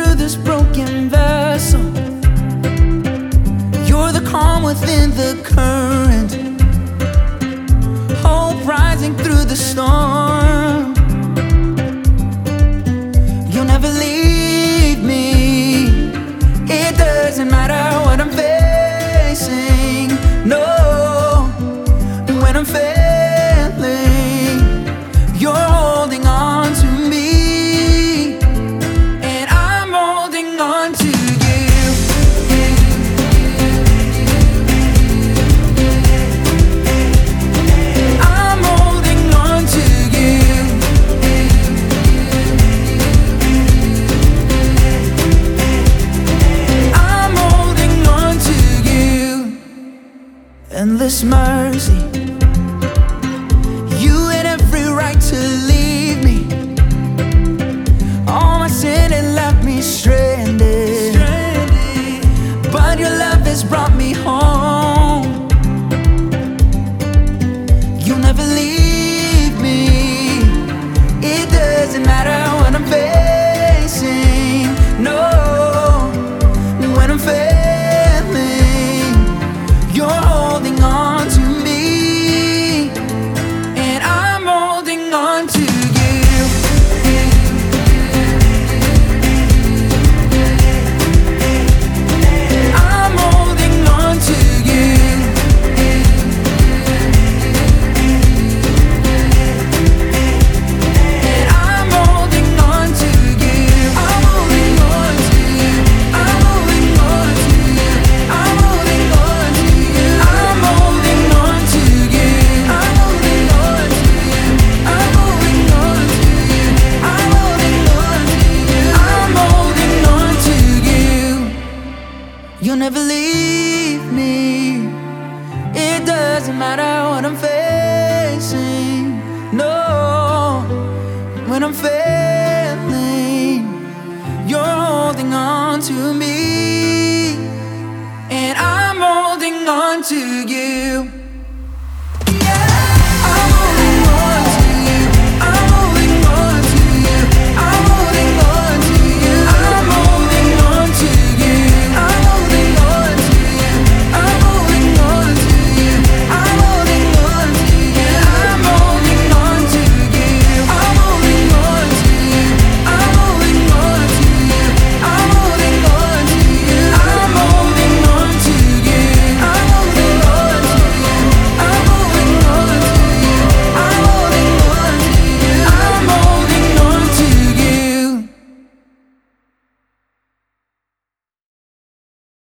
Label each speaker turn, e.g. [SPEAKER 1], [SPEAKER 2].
[SPEAKER 1] through this broken vessel. You're the calm within the current, hope rising through the storm. You'll never leave me. It doesn't matter what I'm facing. No, when I'm failing, you're holding on to me, and I'm holding on to you. I'm holding on to you. I'm holding on to you. Endless mercy. You had every right to leave me. All my sin had left me stranded, but your love has brought me home. You'll never leave me. It doesn't matter what I'm facing. No, when I'm failing, you're holding on to me, and I'm holding on to you. I'm holding on to you. And I'm holding on to you. I'm holding on to you. I'm holding on to you. I'm holding on to you. I'm holding on to you. I'm holding on to you. I'm holding on to you. I'm holding on to you. I'm holding on to you. You'll never leave me. It doesn't matter what I'm facing. No, when I'm failing, you're holding on to me, and I'm holding on to you.